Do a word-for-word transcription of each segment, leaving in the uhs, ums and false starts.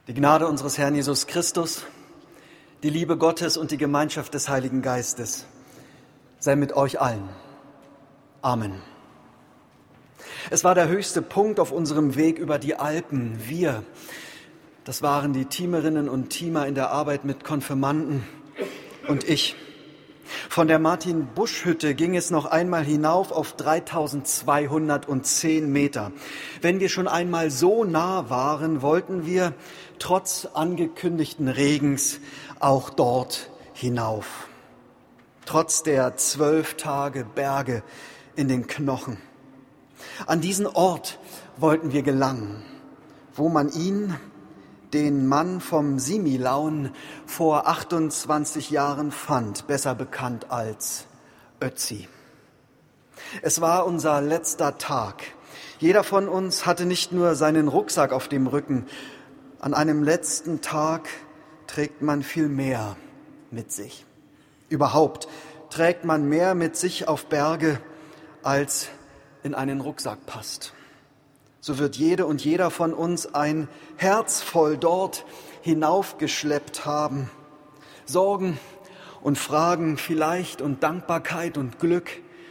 Die Gnade unseres Herrn Jesus Christus, die Liebe Gottes und die Gemeinschaft des Heiligen Geistes sei mit euch allen. Amen. Es war der höchste Punkt auf unserem Weg über die Alpen. Wir, das waren die Teamerinnen und Teamer in der Arbeit mit Konfirmanden und ich. Von der Martin-Busch-Hütte ging es noch einmal hinauf auf dreitausendzweihundertzehn Meter. Wenn wir schon einmal so nah waren, wollten wir trotz angekündigten Regens auch dort hinauf. Trotz der zwölf Tage Berge in den Knochen. An diesen Ort wollten wir gelangen, wo man ihn, den Mann vom Similaun, vor achtundzwanzig Jahren fand, besser bekannt als Ötzi. Es war unser letzter Tag. Jeder von uns hatte nicht nur seinen Rucksack auf dem Rücken. An einem letzten Tag trägt man viel mehr mit sich. Überhaupt trägt man mehr mit sich auf Berge, als in einen Rucksack passt. So wird jede und jeder von uns ein Herz voll dort hinaufgeschleppt haben. Sorgen und Fragen vielleicht und Dankbarkeit und Glück.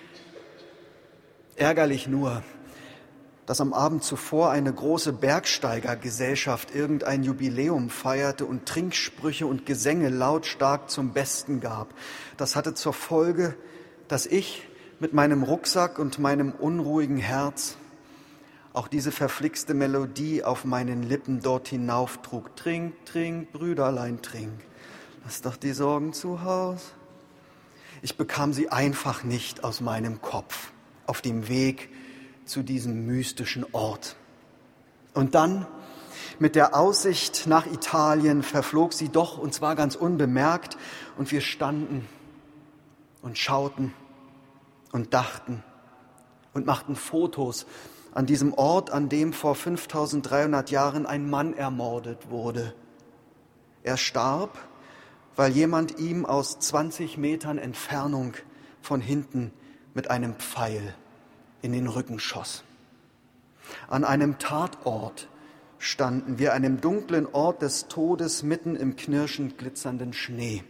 Ärgerlich nur, dass am Abend zuvor eine große Bergsteigergesellschaft irgendein Jubiläum feierte und Trinksprüche und Gesänge lautstark zum Besten gab. Das hatte zur Folge, dass ich mit meinem Rucksack und meinem unruhigen Herz auch diese verflixte Melodie auf meinen Lippen dort hinauftrug. Trink, trink, Brüderlein, trink. Lass doch die Sorgen zu Haus. Ich bekam sie einfach nicht aus meinem Kopf auf dem Weg zu diesem mystischen Ort. Und dann, mit der Aussicht nach Italien, verflog sie doch, und zwar ganz unbemerkt. Und wir standen und schauten und dachten und machten Fotos an diesem Ort, an dem vor fünftausenddreihundert Jahren ein Mann ermordet wurde. Er starb, weil jemand ihm aus zwanzig Metern Entfernung von hinten mit einem Pfeil in den Rücken schoss. An einem Tatort standen wir, einem dunklen Ort des Todes, mitten im knirschend glitzernden Schnee.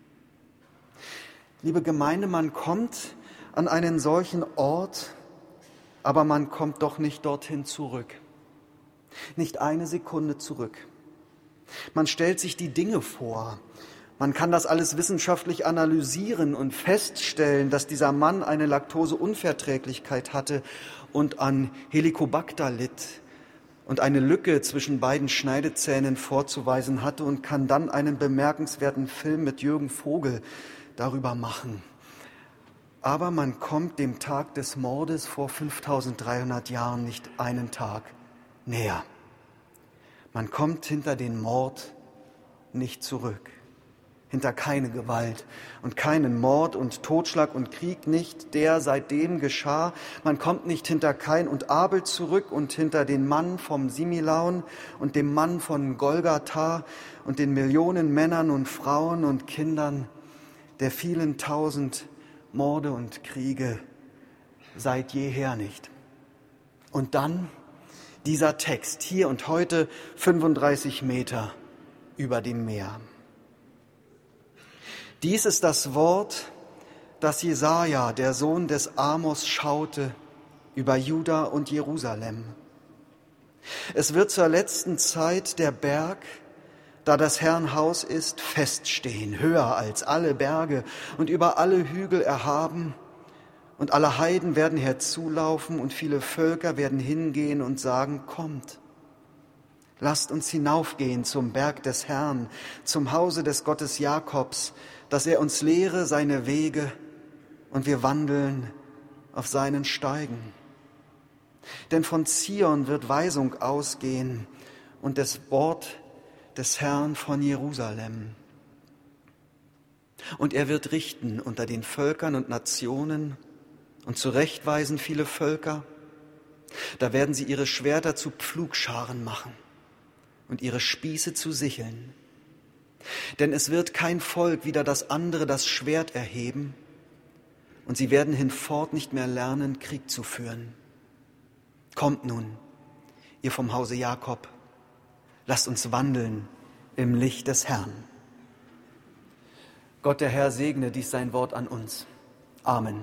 Liebe Gemeinde, man kommt an einen solchen Ort, aber man kommt doch nicht dorthin zurück. Nicht eine Sekunde zurück. Man stellt sich die Dinge vor. Man kann das alles wissenschaftlich analysieren und feststellen, dass dieser Mann eine Laktoseunverträglichkeit hatte und an Helicobacter litt und eine Lücke zwischen beiden Schneidezähnen vorzuweisen hatte, und kann dann einen bemerkenswerten Film mit Jürgen Vogel darüber machen. Aber man kommt dem Tag des Mordes vor fünftausenddreihundert Jahren nicht einen Tag näher. Man kommt hinter den Mord nicht zurück. Hinter keine Gewalt und keinen Mord und Totschlag und Krieg nicht, der seitdem geschah. Man kommt nicht hinter Kain und Abel zurück und hinter den Mann vom Similaun und dem Mann von Golgatha und den Millionen Männern und Frauen und Kindern der vielen tausend Morde und Kriege seit jeher nicht. Und dann dieser Text, hier und heute fünfunddreißig Meter über dem Meer. Dies ist das Wort, das Jesaja, der Sohn des Amos, schaute über Juda und Jerusalem. Es wird zur letzten Zeit der Berg, da das Herrn Haus ist, feststehen, höher als alle Berge und über alle Hügel erhaben. Und alle Heiden werden herzulaufen und viele Völker werden hingehen und sagen, kommt, lasst uns hinaufgehen zum Berg des Herrn, zum Hause des Gottes Jakobs, dass er uns lehre seine Wege und wir wandeln auf seinen Steigen. Denn von Zion wird Weisung ausgehen und das Wort des Herrn von Jerusalem. Und er wird richten unter den Völkern und Nationen und zurechtweisen viele Völker. Da werden sie ihre Schwerter zu Pflugscharen machen und ihre Spieße zu Sicheln. Denn es wird kein Volk wider das andere das Schwert erheben, und sie werden hinfort nicht mehr lernen, Krieg zu führen. Kommt nun, ihr vom Hause Jakob, Lasst uns wandeln im Licht des Herrn. Gott, der Herr, segne dies sein Wort an uns. Amen.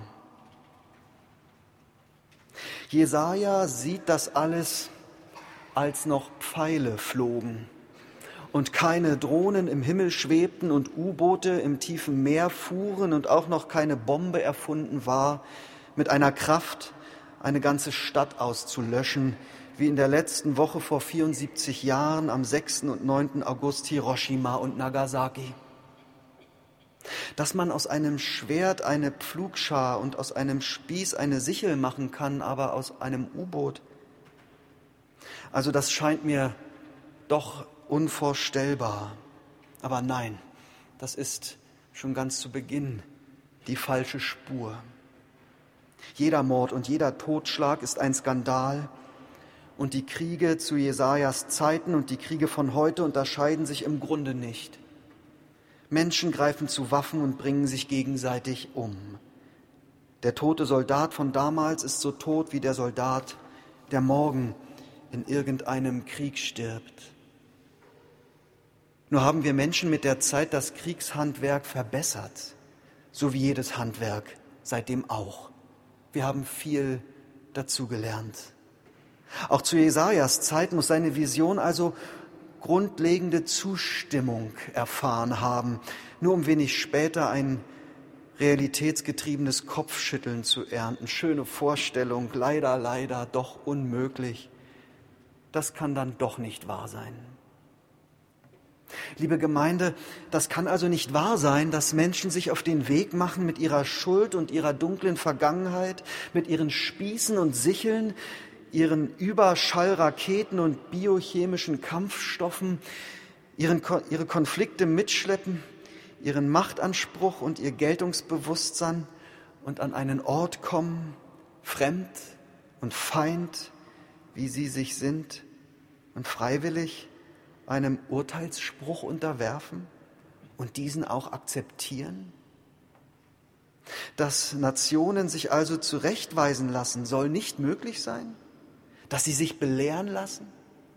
Jesaja sieht das alles, als noch Pfeile flogen und keine Drohnen im Himmel schwebten und U-Boote im tiefen Meer fuhren und auch noch keine Bombe erfunden war, mit einer Kraft eine ganze Stadt auszulöschen, wie in der letzten Woche vor vierundsiebzig Jahren am sechsten und neunten August Hiroshima und Nagasaki. Dass man aus einem Schwert eine Pflugschar und aus einem Spieß eine Sichel machen kann, aber aus einem U-Boot. Also das scheint mir doch unvorstellbar. Aber nein, das ist schon ganz zu Beginn die falsche Spur. Jeder Mord und jeder Totschlag ist ein Skandal. Und die Kriege zu Jesajas Zeiten und die Kriege von heute unterscheiden sich im Grunde nicht. Menschen greifen zu Waffen und bringen sich gegenseitig um. Der tote Soldat von damals ist so tot wie der Soldat, der morgen in irgendeinem Krieg stirbt. Nur haben wir Menschen mit der Zeit das Kriegshandwerk verbessert, so wie jedes Handwerk seitdem auch. Wir haben viel dazugelernt. Auch zu Jesajas Zeit muss seine Vision also grundlegende Zustimmung erfahren haben, nur um wenig später ein realitätsgetriebenes Kopfschütteln zu ernten. Schöne Vorstellung, leider, leider, doch unmöglich. Das kann dann doch nicht wahr sein. Liebe Gemeinde, das kann also nicht wahr sein, dass Menschen sich auf den Weg machen mit ihrer Schuld und ihrer dunklen Vergangenheit, mit ihren Spießen und Sicheln, ihren Überschallraketen und biochemischen Kampfstoffen, ihren, ihre Konflikte mitschleppen, ihren Machtanspruch und ihr Geltungsbewusstsein und an einen Ort kommen, fremd und Feind, wie sie sich sind, und freiwillig einem Urteilsspruch unterwerfen und diesen auch akzeptieren? Dass Nationen sich also zurechtweisen lassen, soll nicht möglich sein? Dass sie sich belehren lassen?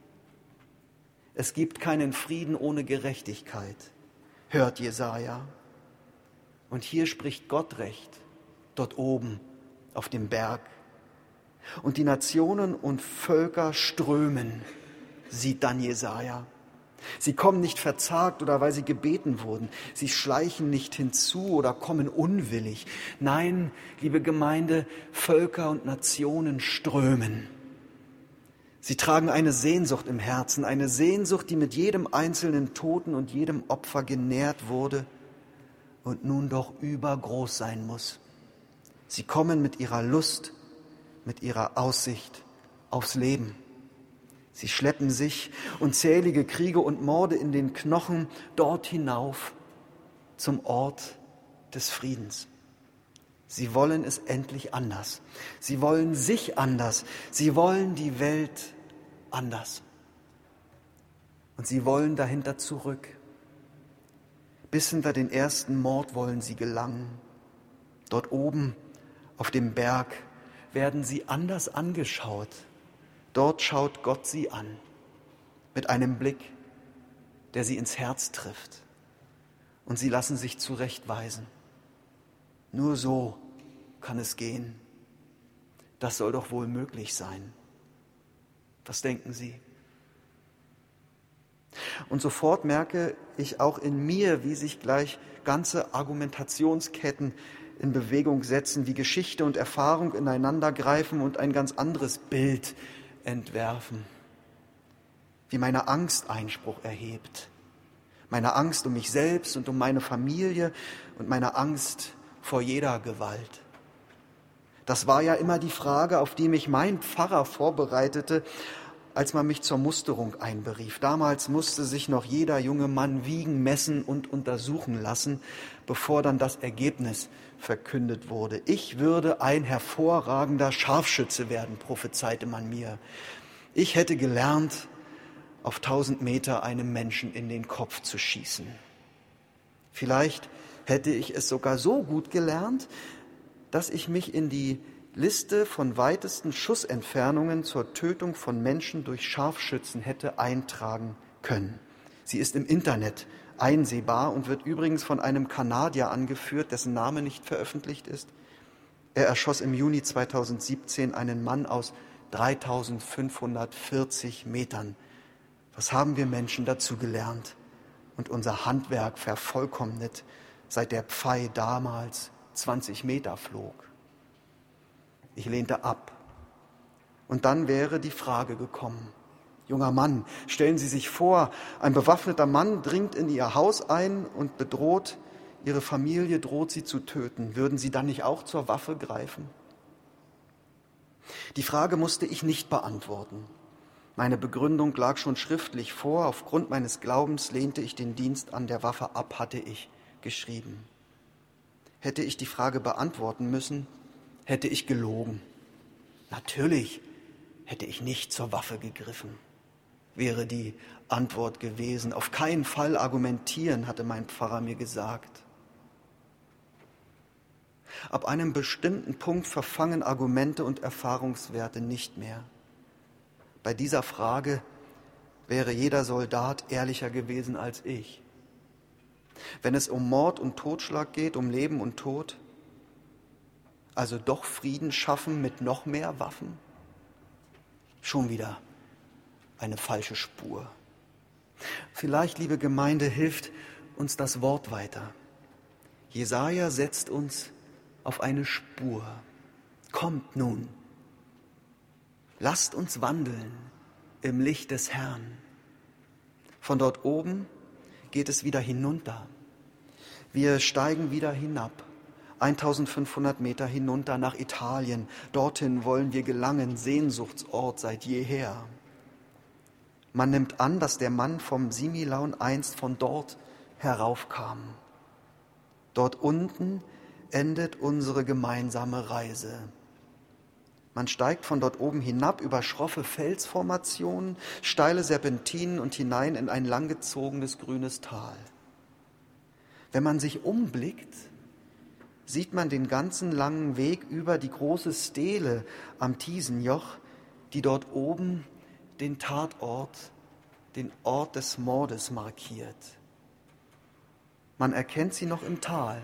Es gibt keinen Frieden ohne Gerechtigkeit, hört Jesaja. Und hier spricht Gott Recht, dort oben auf dem Berg. Und die Nationen und Völker strömen, sieht dann Jesaja. Sie kommen nicht verzagt oder weil sie gebeten wurden. Sie schleichen nicht hinzu oder kommen unwillig. Nein, liebe Gemeinde, Völker und Nationen strömen. Sie tragen eine Sehnsucht im Herzen, eine Sehnsucht, die mit jedem einzelnen Toten und jedem Opfer genährt wurde und nun doch übergroß sein muss. Sie kommen mit ihrer Lust, mit ihrer Aussicht aufs Leben. Sie schleppen sich unzählige Kriege und Morde in den Knochen dort hinauf zum Ort des Friedens. Sie wollen es endlich anders. Sie wollen sich anders. Sie wollen die Welt anders. Und sie wollen dahinter zurück. Bis hinter den ersten Mord wollen sie gelangen. Dort oben auf dem Berg werden sie anders angeschaut. Dort schaut Gott sie an, mit einem Blick, der sie ins Herz trifft. Und sie lassen sich zurechtweisen. Nur so kann es gehen. Das soll doch wohl möglich sein. Was denken Sie? Und sofort merke ich auch in mir, wie sich gleich ganze Argumentationsketten in Bewegung setzen, wie Geschichte und Erfahrung ineinander greifen und ein ganz anderes Bild entwerfen. Wie meine Angst Einspruch erhebt. Meine Angst um mich selbst und um meine Familie und meine Angst vor jeder Gewalt. Das war ja immer die Frage, auf die mich mein Pfarrer vorbereitete, als man mich zur Musterung einberief. Damals musste sich noch jeder junge Mann wiegen, messen und untersuchen lassen, bevor dann das Ergebnis verkündet wurde. Ich würde ein hervorragender Scharfschütze werden, prophezeite man mir. Ich hätte gelernt, auf tausend Meter einem Menschen in den Kopf zu schießen. Vielleicht hätte ich es sogar so gut gelernt, dass ich mich in die Liste von weitesten Schussentfernungen zur Tötung von Menschen durch Scharfschützen hätte eintragen können. Sie ist im Internet einsehbar und wird übrigens von einem Kanadier angeführt, dessen Name nicht veröffentlicht ist. Er erschoss im Juni zweitausendsiebzehn einen Mann aus dreitausendfünfhundertvierzig Metern. Was haben wir Menschen dazu gelernt und unser Handwerk vervollkommnet, seit der Pfeil damals zwanzig Meter flog? Ich lehnte ab. Und dann wäre die Frage gekommen: Junger Mann, stellen Sie sich vor, ein bewaffneter Mann dringt in Ihr Haus ein und bedroht Ihre Familie, droht Sie zu töten. Würden Sie dann nicht auch zur Waffe greifen? Die Frage musste ich nicht beantworten. Meine Begründung lag schon schriftlich vor. Aufgrund meines Glaubens lehnte ich den Dienst an der Waffe ab, hatte ich geschrieben. Hätte ich die Frage beantworten müssen, hätte ich gelogen. Natürlich hätte ich nicht zur Waffe gegriffen, wäre die Antwort gewesen. Auf keinen Fall argumentieren, hatte mein Pfarrer mir gesagt. Ab einem bestimmten Punkt verfangen Argumente und Erfahrungswerte nicht mehr. Bei dieser Frage wäre jeder Soldat ehrlicher gewesen als ich. Wenn es um Mord und Totschlag geht, um Leben und Tod, also doch Frieden schaffen mit noch mehr Waffen? Schon wieder eine falsche Spur. Vielleicht, liebe Gemeinde, hilft uns das Wort weiter. Jesaja setzt uns auf eine Spur. Kommt nun, lasst uns wandeln im Licht des Herrn. Von dort oben geht es wieder hinunter. Wir steigen wieder hinab, eintausendfünfhundert Meter hinunter nach Italien. Dorthin wollen wir gelangen, Sehnsuchtsort seit jeher. Man nimmt an, dass der Mann vom Similaun einst von dort heraufkam. Dort unten endet unsere gemeinsame Reise. Man steigt von dort oben hinab über schroffe Felsformationen, steile Serpentinen und hinein in ein langgezogenes grünes Tal. Wenn man sich umblickt, sieht man den ganzen langen Weg über die große Stele am Tiesenjoch, die dort oben den Tatort, den Ort des Mordes markiert. Man erkennt sie noch im Tal.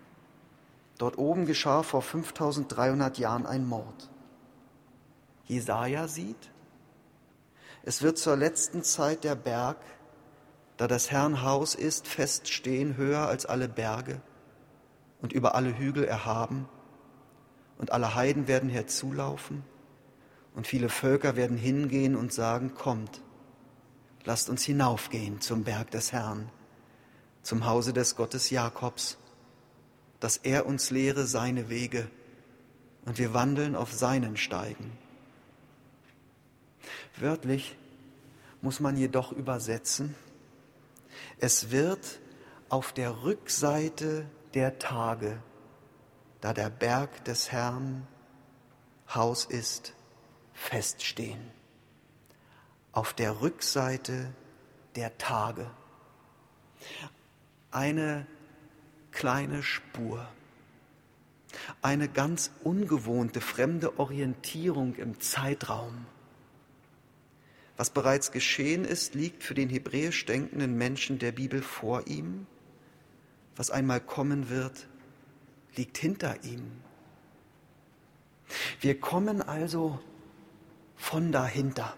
Dort oben geschah vor fünftausenddreihundert Jahren ein Mord. Jesaja sieht, es wird zur letzten Zeit der Berg, da das Herrn Haus ist, feststehen, höher als alle Berge und über alle Hügel erhaben, und alle Heiden werden herzulaufen, und viele Völker werden hingehen und sagen: Kommt, lasst uns hinaufgehen zum Berg des Herrn, zum Hause des Gottes Jakobs, dass er uns lehre seine Wege und wir wandeln auf seinen Steigen. Wörtlich muss man jedoch übersetzen: Es wird auf der Rückseite der Tage, da der Berg des Herrn Haus ist, feststehen. Auf der Rückseite der Tage. Eine kleine Spur. Eine ganz ungewohnte, fremde Orientierung im Zeitraum. Was bereits geschehen ist, liegt für den hebräisch denkenden Menschen der Bibel vor ihm. Was einmal kommen wird, liegt hinter ihm. Wir kommen also von dahinter.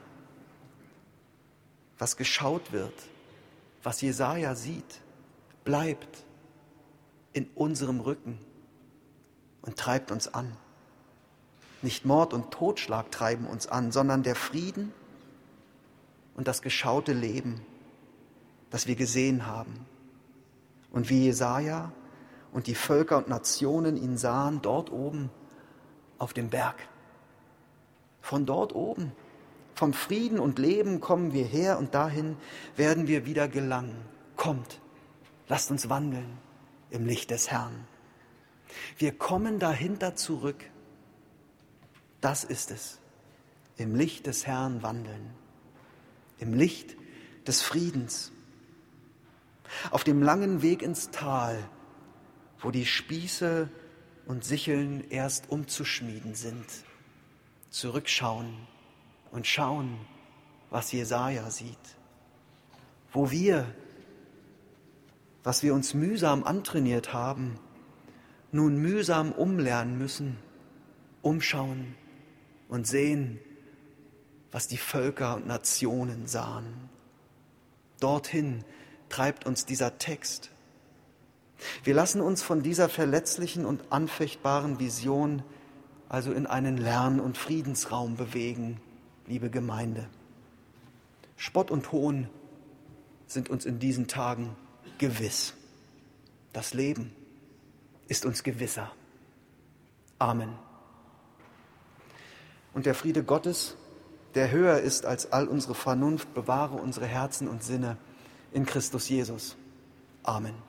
Was geschaut wird, was Jesaja sieht, bleibt in unserem Rücken und treibt uns an. Nicht Mord und Totschlag treiben uns an, sondern der Frieden und das geschaute Leben, das wir gesehen haben. Und wie Jesaja und die Völker und Nationen ihn sahen, dort oben auf dem Berg. Von dort oben, vom Frieden und Leben kommen wir her und dahin werden wir wieder gelangen. Kommt, lasst uns wandeln im Licht des Herrn. Wir kommen dahinter zurück. Das ist es, im Licht des Herrn wandeln, im Licht des Friedens. Auf dem langen Weg ins Tal, wo die Spieße und Sicheln erst umzuschmieden sind, zurückschauen und schauen, was Jesaja sieht. wo wir, was wir uns mühsam antrainiert haben, nun mühsam umlernen müssen, umschauen und sehen, was die Völker und Nationen sahen. Dorthin treibt uns dieser Text. Wir lassen uns von dieser verletzlichen und anfechtbaren Vision also in einen Lern- und Friedensraum bewegen, liebe Gemeinde. Spott und Hohn sind uns in diesen Tagen gewiss. Das Leben ist uns gewisser. Amen. Und der Friede Gottes, der höher ist als all unsere Vernunft, bewahre unsere Herzen und Sinne in Christus Jesus. Amen.